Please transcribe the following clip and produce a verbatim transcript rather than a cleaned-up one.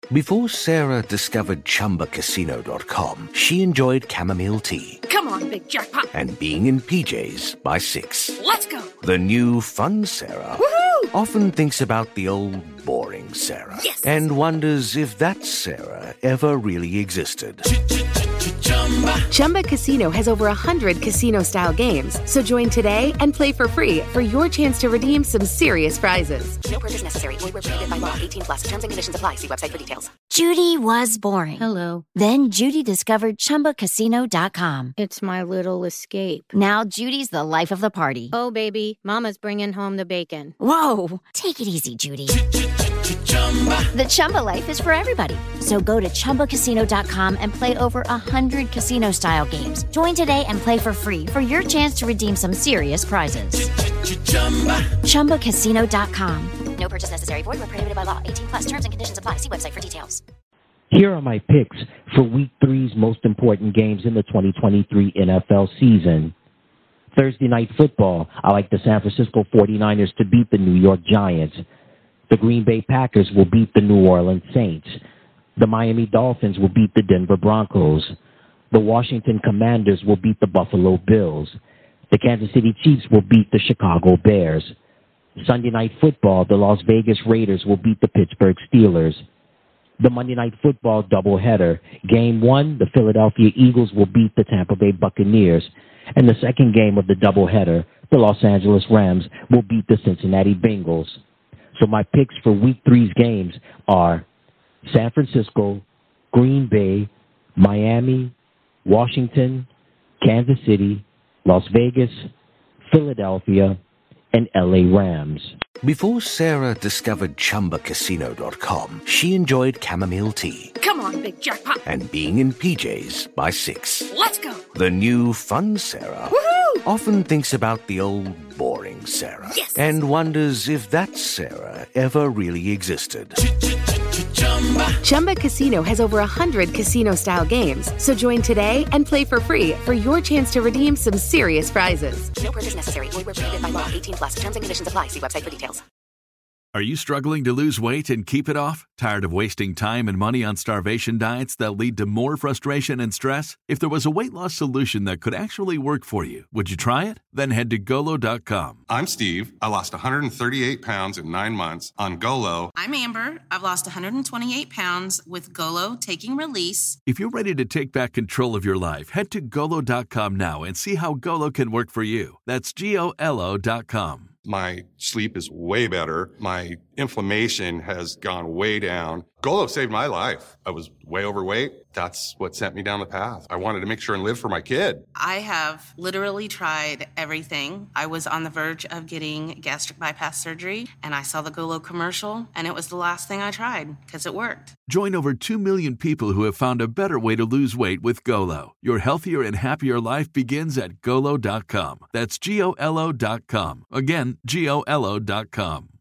Before Sarah discovered Chumba Casino dot com, she enjoyed chamomile tea. Come on, big jackpot. And being in P Js by six. Let's go. The new fun Sarah Woohoo! often thinks about the old boring Sarah. Yes. And wonders if that Sarah ever really existed. Chumba Casino has over one hundred casino-style games. So join today and play for free for your chance to redeem some serious prizes. No purchase necessary. Void where prohibited by law. eighteen plus. Terms and conditions apply. See website for details. Judy was boring. Hello. Then Judy discovered Chumba Casino dot com. It's my little escape. Now Judy's the life of the party. Oh, baby, mama's bringing home the bacon. Whoa, take it easy, Judy. The Chumba life is for everybody. So go to Chumba Casino dot com and play over one hundred casino-style games. Join today and play for free for your chance to redeem some serious prizes. Chumba Casino dot com. No purchase necessary. Void where prohibited by law. eighteen plus. Terms and conditions apply. See website for details. Here are my picks for Week three's most important games in the twenty twenty-three N F L season. Thursday Night Football, I like the San Francisco forty-niners to beat the New York Giants. The Green Bay Packers will beat the New Orleans Saints. The Miami Dolphins will beat the Denver Broncos. The Washington Commanders will beat the Buffalo Bills. The Kansas City Chiefs will beat the Chicago Bears. Sunday Night Football, the Las Vegas Raiders will beat the Pittsburgh Steelers. The Monday Night Football doubleheader, Game one, the Philadelphia Eagles will beat the Tampa Bay Buccaneers. And the second game of the doubleheader, the Los Angeles Rams will beat the Cincinnati Bengals. So my picks for Week three's games are San Francisco, Green Bay, Miami, Washington, Kansas City, Las Vegas, Philadelphia, and L A Rams. Before Sarah discovered Chumba Casino dot com, she enjoyed chamomile tea. Come on, big jackpot. And being in P Js by six. Let's go. The new fun Sarah Woohoo! often thinks about the old boring Sarah. Yes. And wonders if that Sarah ever really existed. Chumba Casino has over one hundred casino-style games. So join today and play for free for your chance to redeem some serious prizes. No purchase necessary. Void where prohibited by law. eighteen plus. Terms and conditions apply. See website for details. Are you struggling to lose weight and keep it off? Tired of wasting time and money on starvation diets that lead to more frustration and stress? If there was a weight loss solution that could actually work for you, would you try it? Then head to Golo dot com. I'm Steve. I lost one hundred thirty-eight pounds in nine months on Golo. I'm Amber. I've lost one hundred twenty-eight pounds with Golo Taking Release. If you're ready to take back control of your life, head to Golo dot com now and see how Golo can work for you. That's G O L O dot com. My sleep is way better. My inflammation has gone way down. Golo saved my life. I was way overweight. That's what sent me down the path. I wanted to make sure and live for my kid. I have literally tried everything. I was on the verge of getting gastric bypass surgery, and I saw the Golo commercial, and it was the last thing I tried because it worked. Join over two million people who have found a better way to lose weight with Golo. Your healthier and happier life begins at Golo dot com. That's G O L O dot com. Again, G O L O dot com.